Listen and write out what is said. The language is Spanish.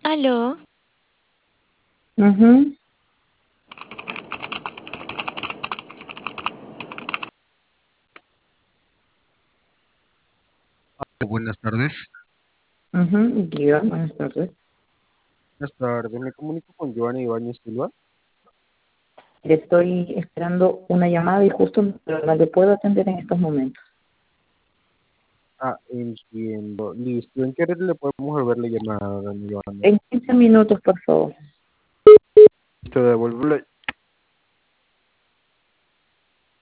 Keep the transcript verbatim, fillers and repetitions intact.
Aló, Ujú. Buenas tardes. Ujú, diga, buenas tardes. Buenas tardes. Me comunico con Giovanni Ibáñez Silva. Estoy esperando una llamada y justo no le puedo atender en estos momentos. Ah, entiendo. Listo. ¿En qué red le podemos devolver la llamada, don Giovanni? En quince minutos, por favor. Te devuelvo la